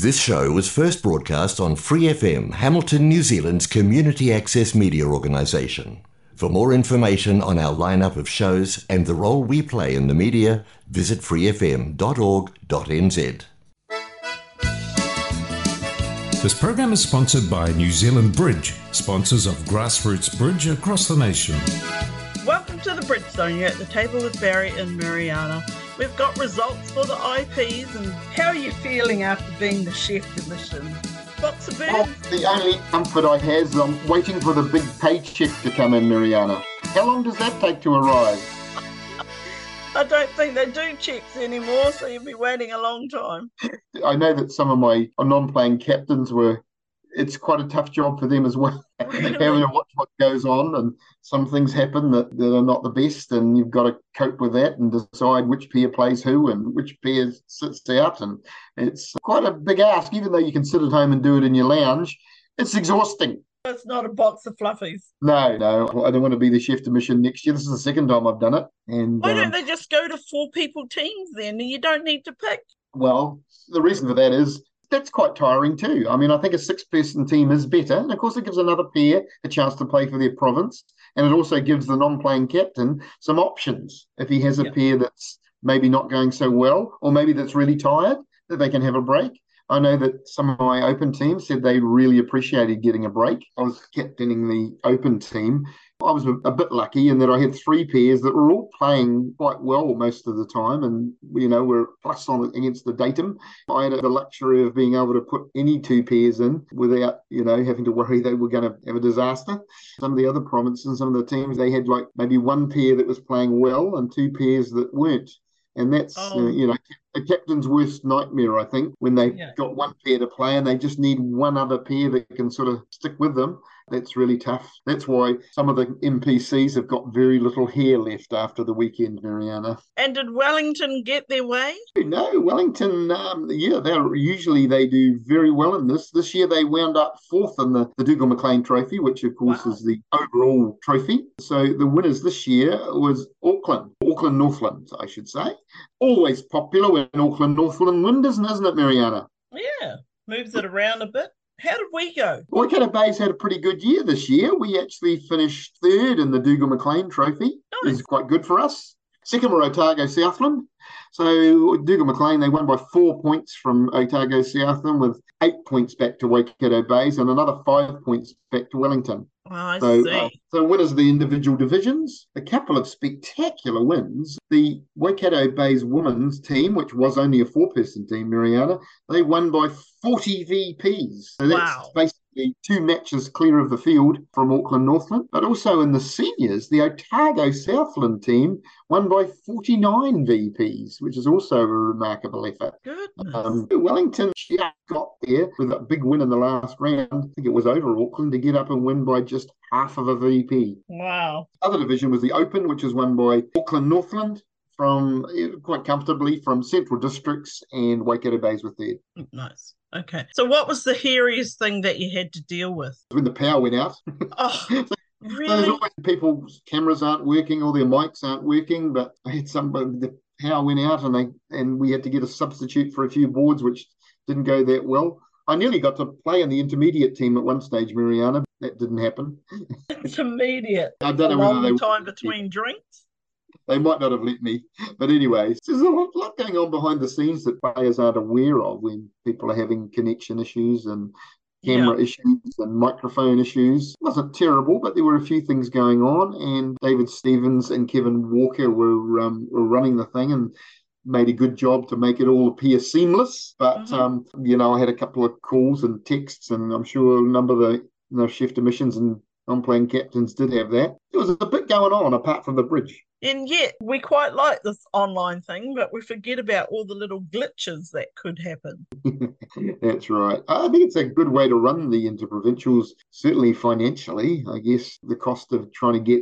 This show was first broadcast on Free FM, Hamilton, New Zealand's community access media organisation. For more information on our lineup of shows and the role we play in the media, visit freefm.org.nz. This program is sponsored by New Zealand Bridge, sponsors of grassroots bridge across the nation. Welcome to the Bridge Zone. You're at the table with Barry and Mariana. We've got results for the IPs, and how are you feeling after being the chef division? Box of birds? Well, the only comfort I have is I'm waiting for the big paycheck to come in, Mariana. How long does that take to arrive? I don't think they do checks anymore, so you'll be waiting a long time. I know that some of my non-playing captains it's quite a tough job for them as well, having to watch what goes on, and some things happen that are not the best, and you've got to cope with that and decide which pair plays who and which pair sits out, and it's quite a big ask. Even though you can sit at home and do it in your lounge, it's exhausting. It's not a box of fluffies. No, I don't want to be the chef de mission next year. This is the second time I've done it. And why don't they just go to 4-people teams then? You don't need to pick. Well, the reason for that is that's quite tiring too. I mean, I think a 6-person team is better. And of course, it gives another pair a chance to play for their province. And it also gives the non-playing captain some options. If he has a pair that's maybe not going so well, or maybe that's really tired, that they can have a break. I know that some of my open teams said they really appreciated getting a break. I was captaining the open team. I was a bit lucky in that I had 3 pairs that were all playing quite well most of the time, and were plus on against the datum. I had the luxury of being able to put any 2 pairs in without having to worry they were going to have a disaster. Some of the other provinces, some of the teams, they had like maybe 1 pair that was playing well and 2 pairs that weren't. And that's, a captain's worst nightmare, I think, when they've got 1 pair to play and they just need 1 other pair that can sort of stick with them. That's really tough. That's why some of the NPCs have got very little hair left after the weekend, Mariana. And did Wellington get their way? No, Wellington, they do very well in this. This year they wound up 4th in the Dougal McLean Trophy, which of course is the overall trophy. So the winners this year was Auckland Northland, I should say. Always popular when Auckland Northland win, isn't it, Mariana? Yeah, moves it around a bit. How did we go? Waikato Bay's had a pretty good year this year. We actually finished 3rd in the Dougal McLean Trophy. Nice. It was quite good for us. Second were Otago Southland. So Dougal McLean, they won by 4 points from Otago Southland, with 8 points back to Waikato Bays and another 5 points back to Wellington. Oh, I see. So winners of the individual divisions, a couple of spectacular wins. The Waikato Bays women's team, which was only a 4-person team, Mariana, they won by 40 VPs. So that's basically 2 matches clear of the field from Auckland Northland. But also in the seniors, the Otago Southland team won by 49 VPs, which is also a remarkable effort. Goodness. Wellington just got there with a big win in the last round. I think it was over Auckland, to get up and win by just half of a VP. Wow. Other division was the Open, which was won by Auckland Northland from quite comfortably from Central Districts, and Waikato Bays with there. Nice. Okay. So what was the hairiest thing that you had to deal with? When the power went out. Oh, really? So there's always people's cameras aren't working or their mics aren't working, but I had the power went out and we had to get a substitute for a few boards, which didn't go that well. I nearly got to play in the intermediate team at one stage, Mariana. That didn't happen. Intermediate. I don't know whether they time between drinks. They might not have let me. But anyway, there's a lot going on behind the scenes that players aren't aware of when people are having connection issues and camera issues and microphone issues. It wasn't terrible, but there were a few things going on, and David Stevens and Kevin Walker were running the thing and made a good job to make it all appear seamless. But, I had a couple of calls and texts, and I'm sure a number of the chef de missions and non-playing captains did have that. There was a bit going on apart from the bridge. And yet, we quite like this online thing, but we forget about all the little glitches that could happen. That's right. I think it's a good way to run the interprovincials, certainly financially. I guess the cost of trying to get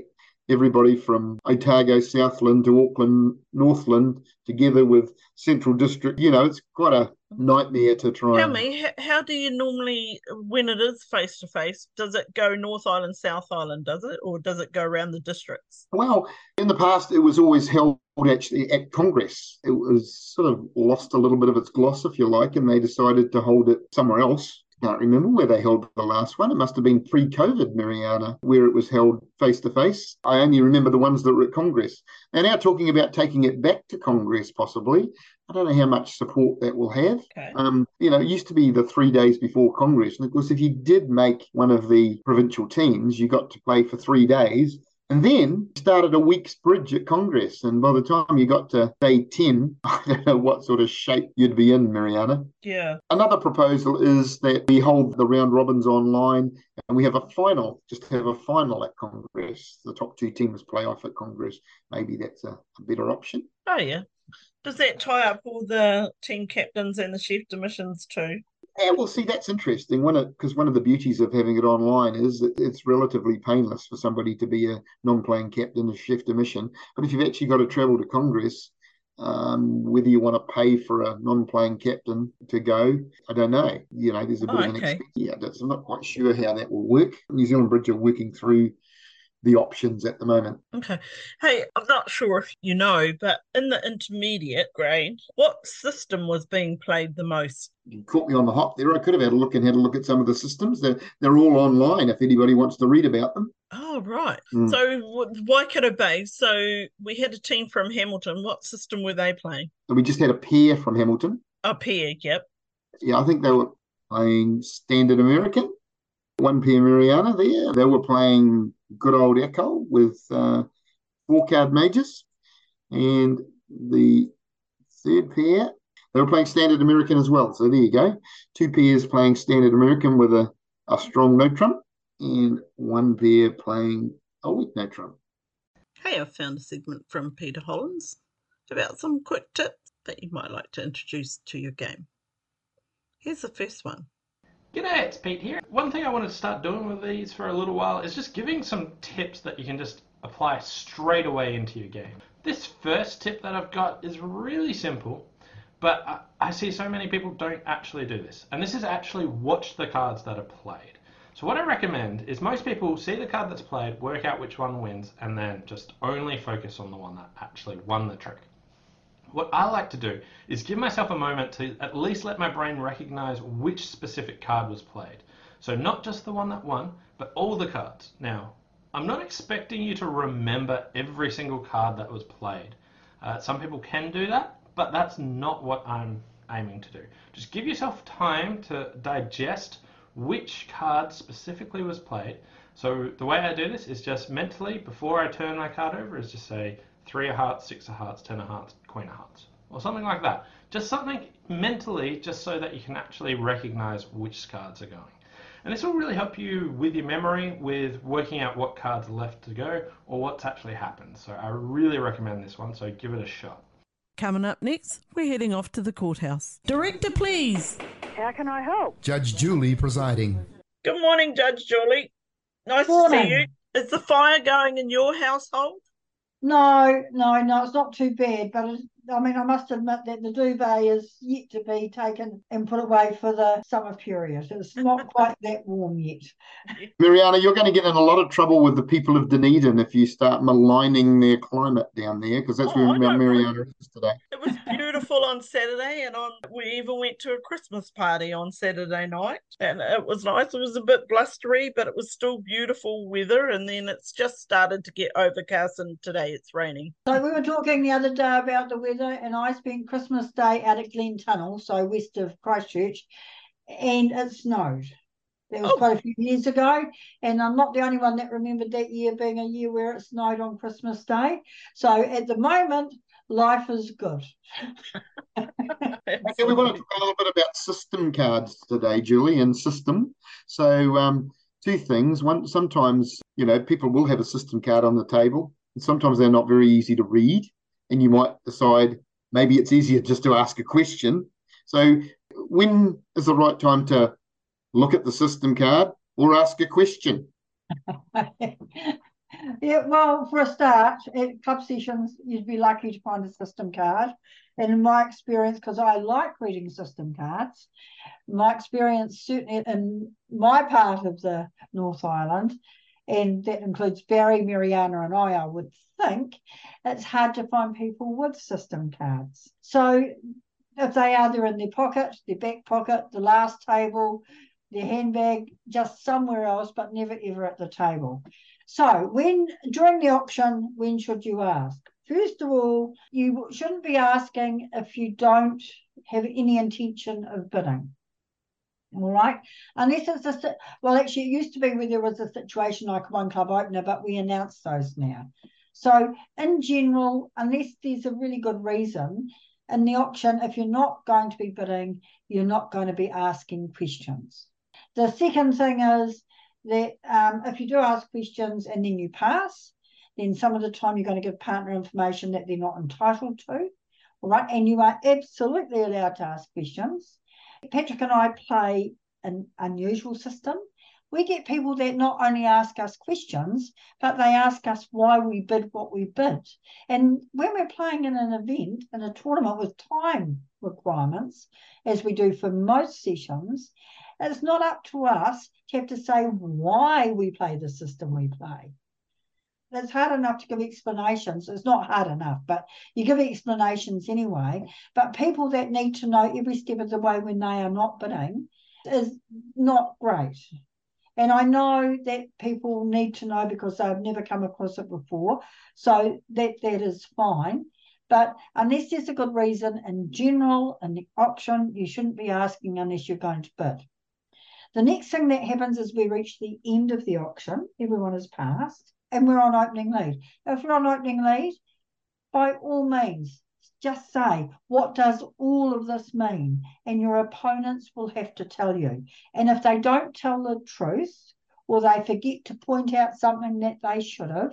everybody from Otago, Southland to Auckland, Northland, together with Central District. It's quite a nightmare to try Tell me, how do you normally, when it is face to face, does it go North Island, South Island, does it? Or does it go around the districts? Well, in the past, it was always held actually at Congress. It was sort of lost a little bit of its gloss, if you like, and they decided to hold it somewhere else. Can't remember where they held the last one. It must have been pre-COVID, Mariana, where it was held face-to-face. I only remember the ones that were at Congress. They're now talking about taking it back to Congress, possibly. I don't know how much support that will have. Okay. It used to be the 3 days before Congress. And of course, if you did make one of the provincial teams, you got to play for 3 days. And then started a week's bridge at Congress. And by the time you got to day 10, I don't know what sort of shape you'd be in, Mariana. Yeah. Another proposal is that we hold the round robins online and we have a final, just have a final at Congress. The top 2 teams play off at Congress. Maybe that's a better option. Oh, yeah. Does that tie up all the team captains and the chef de-missions too? Yeah, well, see, that's interesting. Because one of the beauties of having it online is that it's relatively painless for somebody to be a non-playing captain, a chef de mission. But if you've actually got to travel to Congress, whether you want to pay for a non-playing captain to go, I don't know. There's a bit of an expense. Yeah, I'm not quite sure how that will work. New Zealand Bridge are working through the options at the moment. Okay. Hey, I'm not sure if you know, but in the intermediate grade, what system was being played the most? You caught me on the hop there. I could have had a look at some of the systems. They're all online if anybody wants to read about them. Oh, right. So Waikato Bay, so we had a team from Hamilton. What system were they playing? So we just had a pair from Hamilton. A pair, yep. Yeah, I think they were playing Standard American. One pair, Mariana, there. They were playing good old Echo with 4-card majors. And the third pair, they were playing Standard American as well. So there you go. 2 pairs playing Standard American with a strong no trump, and 1 pair playing a weak no trump. Hey, I found a segment from Peter Hollins about some quick tips that you might like to introduce to your game. Here's the first one. G'day, it's Pete here. One thing I wanted to start doing with these for a little while is just giving some tips that you can just apply straight away into your game. This first tip that I've got is really simple, but I see so many people don't actually do this. And this is actually watch the cards that are played. So what I recommend is most people see the card that's played, work out which one wins, and then just only focus on the one that actually won the trick. What I like to do is give myself a moment to at least let my brain recognize which specific card was played. So not just the one that won, but all the cards. Now, I'm not expecting you to remember every single card that was played. Some people can do that, but that's not what I'm aiming to do. Just give yourself time to digest which card specifically was played. So the way I do this is just mentally, before I turn my card over, is just say 3 of hearts, 6 of hearts, 10 of hearts, Queen of hearts, or something like that. Just something mentally, just so that you can actually recognize which cards are going. And this will really help you with your memory, with working out what cards are left to go, or what's actually happened. So I really recommend this one, so give it a shot. Coming up next, we're heading off to the courthouse. Director, please. How can I help? Judge Julie presiding. Good morning, Judge Julie. Nice to see you. Is the fire going in your household? No, it's not too bad, but I must admit that the duvet is yet to be taken and put away for the summer period. It's not quite that warm yet. Mariana, you're going to get in a lot of trouble with the people of Dunedin if you start maligning their climate down there, because that's where Mariana is today. It was beautiful on Saturday, and we even went to a Christmas party on Saturday night, and it was nice. It was a bit blustery, but it was still beautiful weather, and then it's just started to get overcast, and today it's raining. So we were talking the other day about the weather, and I spent Christmas Day out at Glen Tunnel, so west of Christchurch, and it snowed. That was quite a few years ago, and I'm not the only one that remembered that year being a year where it snowed on Christmas Day. So at the moment, life is good. Okay, we want to talk a little bit about system cards today, Julie, and system. So 2 things. One, sometimes, people will have a system card on the table, and sometimes they're not very easy to read, and you might decide maybe it's easier just to ask a question. So when is the right time to look at the system card or ask a question? Yeah, well, for a start, at club sessions, you'd be lucky to find a system card. And in my experience, because I like reading system cards, my experience certainly in my part of the North Island, and that includes Barry, Mariana, and I would think, it's hard to find people with system cards. So if they are, they're in their pocket, their back pocket, the last table, their handbag, just somewhere else, but never ever at the table. So during the auction, when should you ask? First of all, you shouldn't be asking if you don't have any intention of bidding. All right, unless it's well, actually, it used to be where there was a situation like one club opener, but we announced those now. So in general, unless there's a really good reason, in the auction, if you're not going to be bidding, you're not going to be asking questions. The second thing is that if you do ask questions and then you pass, then some of the time you're going to give partner information that they're not entitled to. All right, and you are absolutely allowed to ask questions. Patrick and I play an unusual system. We get people that not only ask us questions, but they ask us why we bid what we bid. And when we're playing in an event, in a tournament with time requirements, as we do for most sessions, it's not up to us to have to say why we play the system we play. It's hard enough to give explanations. It's not hard enough, but you give explanations anyway. But people that need to know every step of the way when they are not bidding is not great. And I know that people need to know because they've never come across it before. So that is fine. But unless there's a good reason, in general, in the auction, you shouldn't be asking unless you're going to bid. The next thing that happens is we reach the end of the auction. Everyone has passed. And we're on opening lead. If we're on opening lead, by all means, just say, what does all of this mean? And your opponents will have to tell you. And if they don't tell the truth, or they forget to point out something that they should have,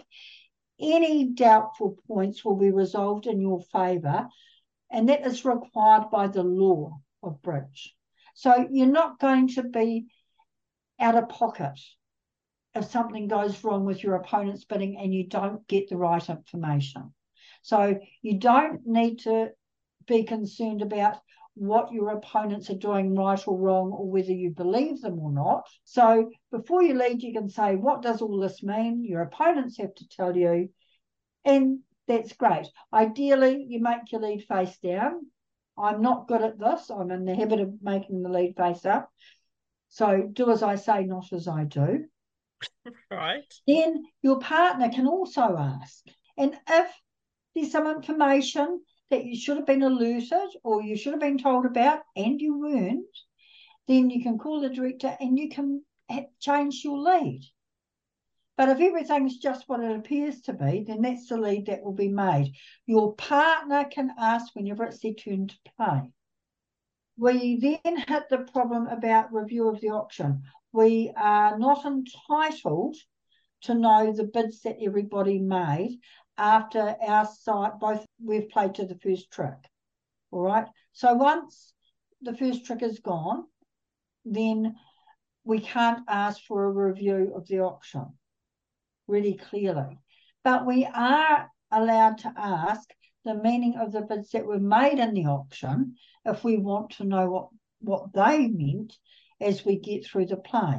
any doubtful points will be resolved in your favour. And that is required by the law of bridge. So you're not going to be out of pocket if something goes wrong with your opponent's bidding and you don't get the right information. So you don't need to be concerned about what your opponents are doing right or wrong or whether you believe them or not. So before you lead, you can say, what does all this mean? Your opponents have to tell you, and that's great. Ideally, you make your lead face down. I'm not good at this. I'm in the habit of making the lead face up. So do as I say, not as I do. Right. Then your partner can also ask. And if there's some information that you should have been alerted or you should have been told about and you weren't, then you can call the director and you can change your lead. But if everything's just what it appears to be, then that's the lead that will be made. Your partner can ask whenever it's their turn to play. We then hit the problem about review of the auction. We are not entitled to know the bids that everybody made after our side, both we've played to the first trick. All right. So once the first trick is gone, then we can't ask for a review of the auction really clearly. But we are allowed to ask the meaning of the bids that were made in the auction if we want to know what they meant as we get through the play.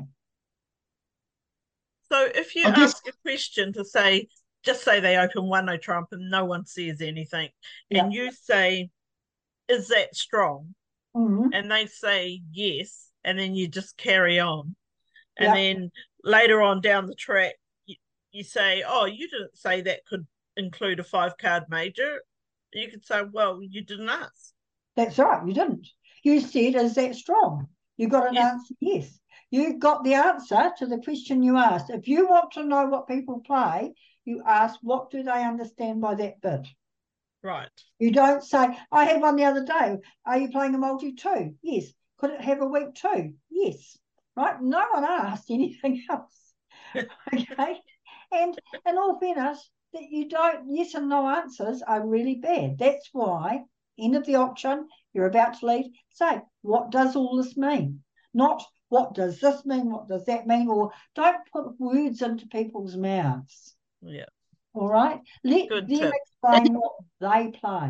So if you ask a question to say, just say they open one no trump and no one says anything, and you say, is that strong? Mm-hmm. And they say yes, and then you just carry on. And then later on down the track, you say, oh, you didn't say that could include a 5-card major. You could say, well, you didn't ask. That's right, you didn't. You said, is that strong? You got an answer, yes. You got the answer to the question you asked. If you want to know what people play, you ask, what do they understand by that bid? Right. You don't say, I had one the other day. Are you playing a multi-2? Yes. Could it have a weak 2? Yes. Right? No one asked anything else. Okay? And in all fairness, that you don't, yes and no answers are really bad. That's why, end of the auction, you're about to lead, say, what does all this mean? Not, what does this mean? What does that mean? Or don't put words into people's mouths. Yeah. All right? Let Good them tip. explain what they play.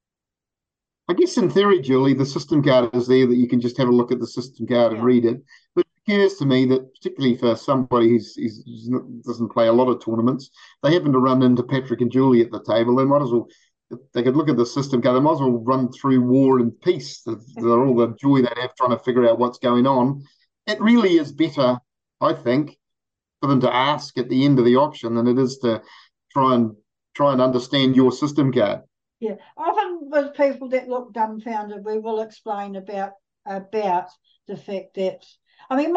I guess in theory, Julie, the system card is there that you can just have a look at the system card and Yeah. read it. But it occurs to me that particularly for somebody who's doesn't play a lot of tournaments, they happen to run into Patrick and Julie at the table. They might as well, if they could look at the system card. They might as well run through War and Peace. They're all the joy they have trying to figure out what's going on. It really is better, I think, for them to ask at the end of the auction than it is to try and understand your system card. Yeah, often with people that look dumbfounded, we will explain about the fact that, I mean,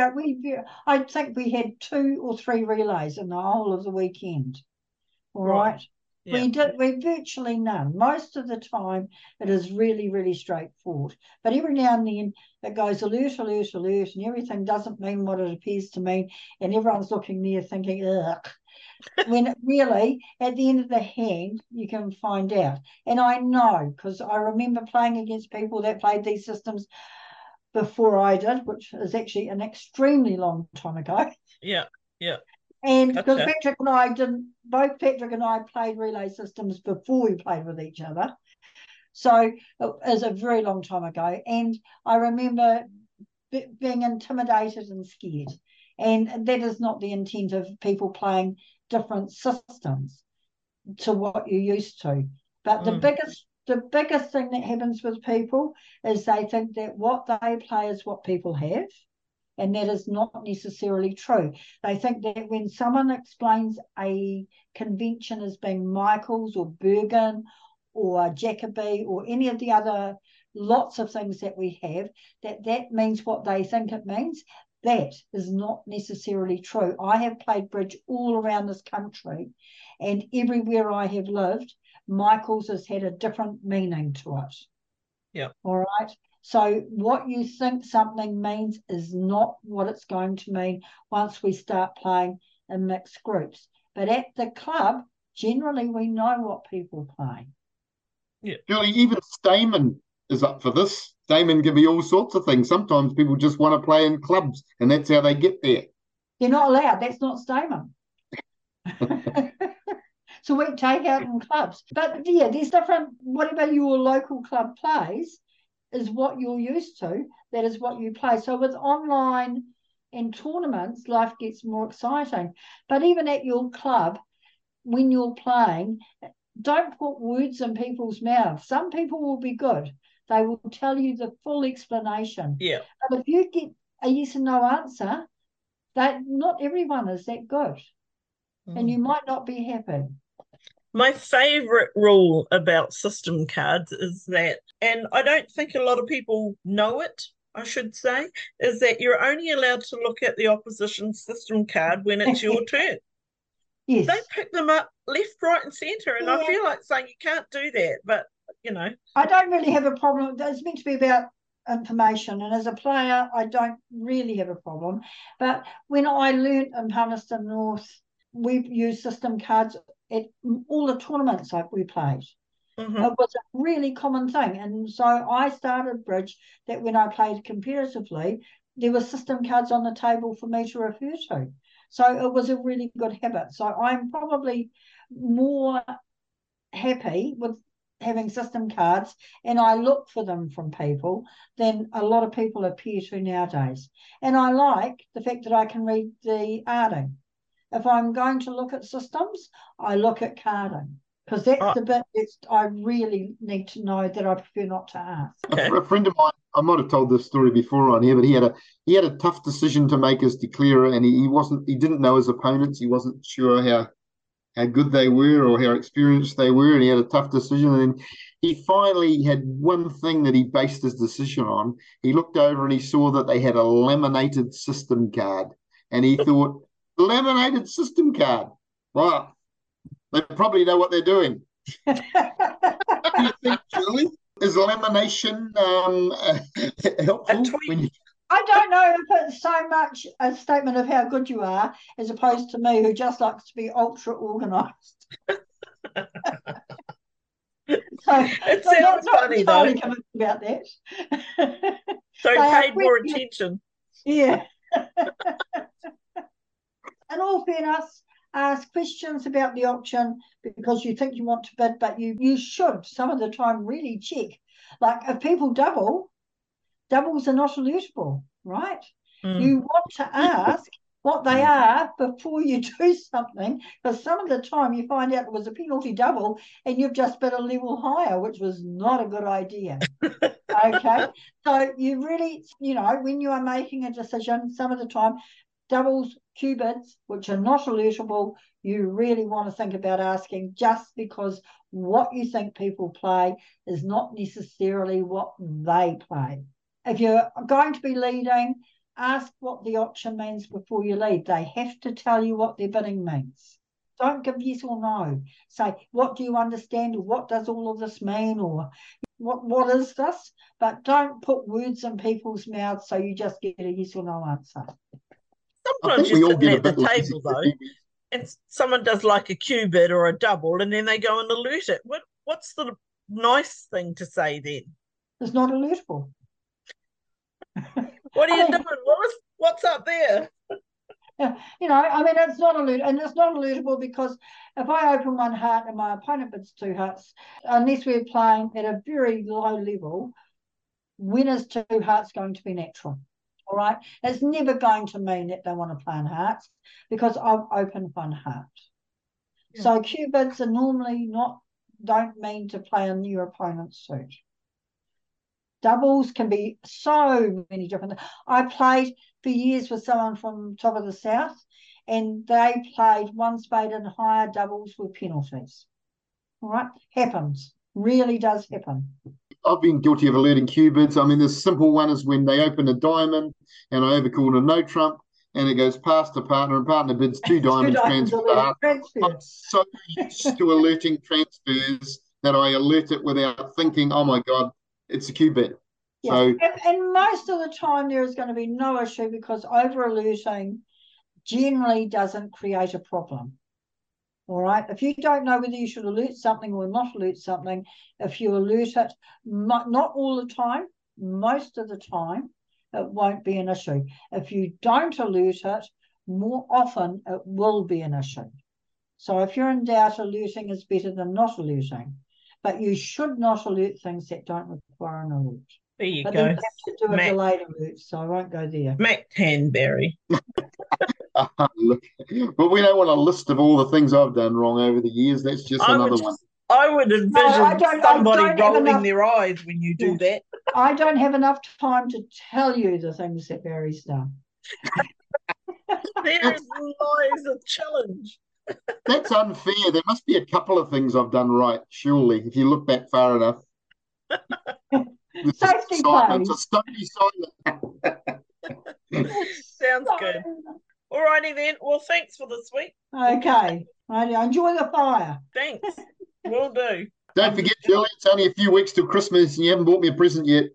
I think we had 2 or 3 relays in the whole of the weekend. All right. Yeah. We virtually none. Most of the time, it is really, really straightforward. But every now and then, it goes alert, alert, alert, and everything doesn't mean what it appears to mean, and everyone's looking there thinking, ugh. When really, at the end of the hand, you can find out. And I know, because I remember playing against people that played these systems before I did, which is actually an extremely long time ago. Yeah. And because Gotcha. both Patrick and I played relay systems before we played with each other. So it was a very long time ago. And I remember being intimidated and scared. And that is not the intent of people playing different systems to what you're used to. But the biggest thing that happens with people is they think that what they play is what people have, and that is not necessarily true. They think that when someone explains a convention as being Michaels or Bergen or Jacoby or any of the other lots of things that we have, that means what they think it means. That is not necessarily true. I have played bridge all around this country, and everywhere I have lived, Michaels has had a different meaning to it. Yeah. All right. So what you think something means is not what it's going to mean once we start playing in mixed groups. But at the club, generally we know what people play. Yeah. Julie, even Stayman is up for this. Stayman can be all sorts of things. Sometimes people just want to play in clubs, and that's how they get there. They're not allowed. That's not Stayman. So we take out in clubs. But yeah, there's different, whatever your local club plays is what you're used to. That is what you play. So with online and tournaments, life gets more exciting. But even at your club, when you're playing, don't put words in people's mouths. Some people will be good. They will tell you the full explanation. Yeah. But if you get a yes and no answer, that not everyone is that good. And you might not be happy. My favourite rule about system cards is that, and I don't think a lot of people know it, I should say, is that you're only allowed to look at the opposition system card when it's your turn. Yes. They pick them up left, right, and centre, and Yeah. I feel like saying you can't do that, but you know. I don't really have a problem. It's meant to be about information, and as a player, I don't really have a problem. But when I learnt in Palmerston North, we've used system cards at all the tournaments we played. Mm-hmm. It was a really common thing. And so I started bridge that when I played competitively, there were system cards on the table for me to refer to. So it was a really good habit. So I'm probably more happy with having system cards, and I look for them from people than a lot of people appear to nowadays. And I like the fact that I can read the carding. If I'm going to look at systems, I look at carding, because that's the bit that I really need to know that I prefer not to ask. Okay. A friend of mine, I might have told this story before on here, but he had a tough decision to make as declarer, and he didn't know his opponents. He wasn't sure how good they were or how experienced they were, and he had a tough decision. And he finally had one thing that he based his decision on. He looked over and he saw that they had a laminated system card, and he thought, laminated system card. Wow, they probably know what they're doing. What do you think, Julie? Is lamination helpful? I don't know if it's so much a statement of how good you are as opposed to me, who just likes to be ultra organised. It sounds funny though. About that. So he paid more attention. Yeah. In all fairness, ask questions about the auction because you think you want to bid, but you should some of the time really check. Like if people doubles are not elutable, right? You want to ask what they are before you do something, because some of the time you find out it was a penalty double and you've just bid a level higher, which was not a good idea. Okay, so you really, when you are making a decision, some of the time doubles, Q bids, which are not elutable, you really want to think about asking, just because what you think people play is not necessarily what they play. If you're going to be leading, ask what the auction means before you lead. They have to tell you what their bidding means. Don't give yes or no. Say, what do you understand, or what does all of this mean, or what is this? But don't put words in people's mouths so you just get a yes or no answer. Sometimes you're sitting at the table, though, and someone does like a Q bid or a double, and then they go and alert it. What's the nice thing to say then? It's not elutable. What are you doing? What's up there? It's not elutable, and it's not elutable because if I open one heart and my opponent bids two hearts, unless we're playing at a very low level, winner's two hearts going to be natural. All right, it's never going to mean that they want to play in hearts because I've opened one heart. Yeah. So Q bids are normally don't mean to play in your opponent's suit. Doubles can be so many different things. I played for years with someone from top of the south, and they played one spade and higher doubles with penalties. All right, happens, really does happen. I've been guilty of alerting Q bids. I mean, the simple one is when they open a diamond and I overcall a no trump and it goes past a partner and partner bids two diamonds transfer. I'm so used to alerting transfers that I alert it without thinking, oh my God, it's a Q bid. Yes. So, and most of the time there is going to be no issue because over alerting generally doesn't create a problem. All right. If you don't know whether you should alert something or not alert something, if you alert it, not all the time, most of the time, it won't be an issue. If you don't alert it, more often it will be an issue. So if you're in doubt, alerting is better than not alerting. But you should not alert things that don't require an alert. There you go. Then you have to do a delayed alert, so I won't go there. Mac Tanberry. Look, but we don't want a list of all the things I've done wrong over the years. That's just another one. I would envision somebody rolling their eyes when you do that. I don't have enough time to tell you the things that Barry's done. There lies a challenge. That's unfair. There must be a couple of things I've done right, surely, if you look back far enough. Safety plays. A stony silence. Sounds good. All righty then. Well, thanks for this week. Okay. Enjoy the fire. Thanks. Will do. Don't forget, Julie, it's only a few weeks till Christmas and you haven't bought me a present yet.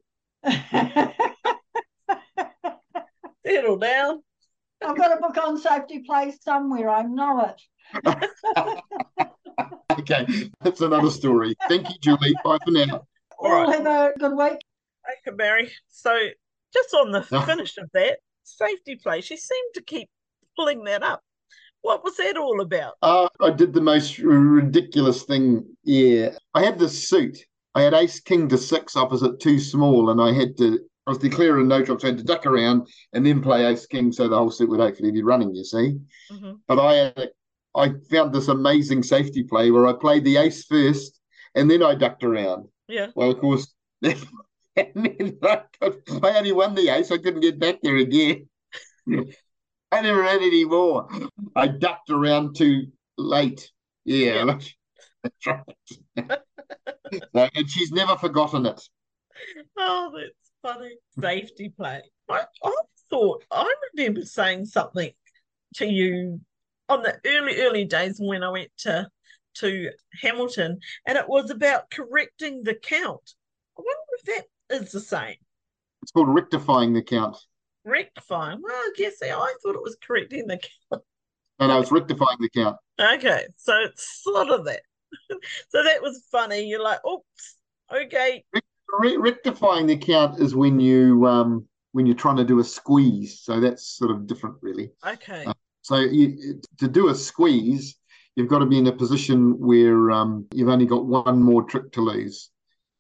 Settle down. I've got a book on safety plays somewhere. I know it. Okay, that's another story. Thank you, Julie. Bye for now. All right. Have a good week. Okay, Barry. So just on the finish of that, safety play, she seemed to keep pulling that up. What was that all about? I did the most ridiculous thing. Yeah, I had this suit. I had ace king to 6 opposite too small, and I was declaring no trump, so I had to duck around and then play ace king, so the whole suit would hopefully be running. You see, but I found this amazing safety play where I played the ace first, and then I ducked around. Yeah. Well, of course, and then I only won the ace. I couldn't get back there again. I never had any more. I ducked around too late. Yeah. That's right. And she's never forgotten it. Oh, that's funny. Safety play. I remember saying something to you on the early days when I went to Hamilton, and it was about correcting the count. I wonder if that is the same. It's called rectifying the count. Rectifying? Well, I guess I thought it was correcting the count. No, it's rectifying the count. Okay, so it's sort of that. So that was funny. You're like, oops, okay. Rectifying the count is when you're trying to do a squeeze. So that's sort of different, really. Okay. So to do a squeeze, you've got to be in a position where you've only got one more trick to lose.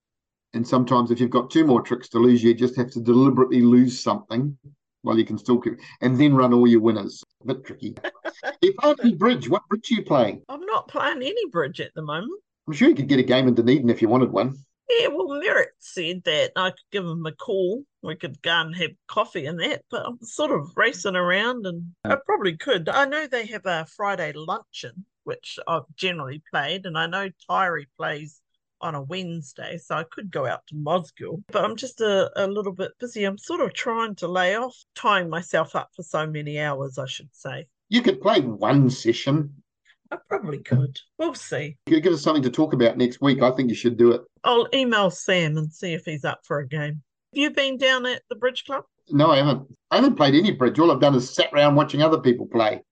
And sometimes if you've got two more tricks to lose, you just have to deliberately lose something while you can still keep, and then run all your winners. A bit tricky. If I play bridge, what bridge are you playing? I'm not playing any bridge at the moment. I'm sure you could get a game in Dunedin if you wanted one. Yeah, well, Merritt said that I could give him a call. We could go and have coffee and that, but I'm sort of racing around and I probably could. I know they have a Friday luncheon, which I've generally played, and I know Tyree plays on a Wednesday, so I could go out to Mosgiel, but I'm just a little bit busy. I'm sort of trying to lay off, tying myself up for so many hours, I should say. You could play one session. I probably could. We'll see. You give us something to talk about next week. I think you should do it. I'll email Sam and see if he's up for a game. Have you been down at the Bridge Club? No, I haven't. I haven't played any bridge. All I've done is sat around watching other people play.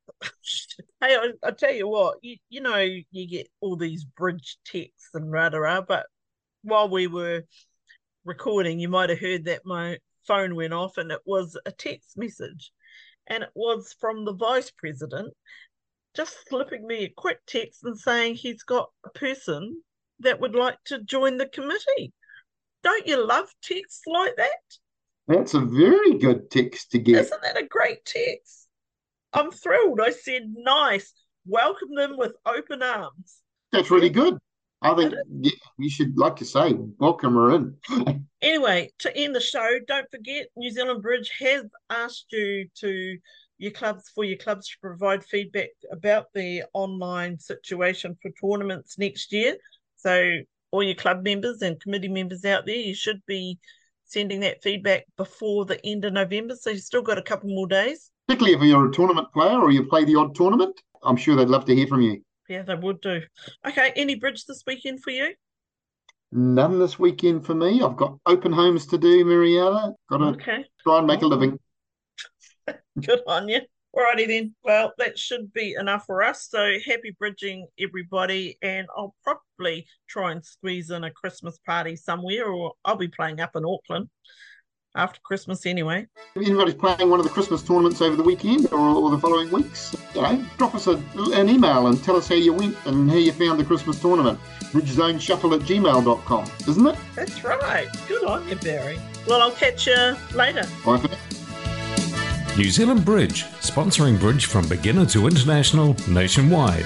Hey, I tell you what, you know, you get all these bridge texts and rah-rah, but while we were recording, you might have heard that my phone went off and it was a text message. And it was from the Vice President just slipping me a quick text and saying he's got a person that would like to join the committee. Don't you love texts like that? That's a very good text to get. Isn't that a great text? I'm thrilled. I said, nice. Welcome them with open arms. That's really good. I think you should, like you say, welcome her in. Anyway, to end the show, don't forget New Zealand Bridge has asked you to your clubs to provide feedback about the online situation for tournaments next year. So all your club members and committee members out there, you should be sending that feedback before the end of November. So you've still got a couple more days. Particularly if you're a tournament player or you play the odd tournament, I'm sure they'd love to hear from you. Yeah, they would do. Okay, any bridge this weekend for you? None this weekend for me. I've got open homes to do, Mariana. Got to try and make a living. Good on you. Alrighty then. Well, that should be enough for us. So happy bridging, everybody. And I'll probably try and squeeze in a Christmas party somewhere, or I'll be playing up in Auckland after Christmas anyway. If anybody's playing one of the Christmas tournaments over the weekend or the following weeks, drop us an email and tell us how you went and how you found the Christmas tournament. bridgezoneshuffle@gmail.com, isn't it? That's right. Good on you, Barry. Well, I'll catch you later. Bye for now. New Zealand Bridge, sponsoring bridge from beginner to international nationwide.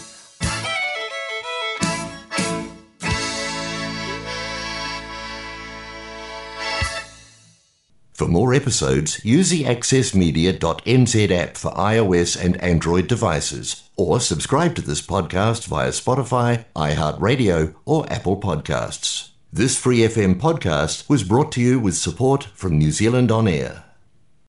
For more episodes, use the accessmedia.nz app for iOS and Android devices, or subscribe to this podcast via Spotify, iHeartRadio, or Apple Podcasts. This Free FM podcast was brought to you with support from New Zealand On Air.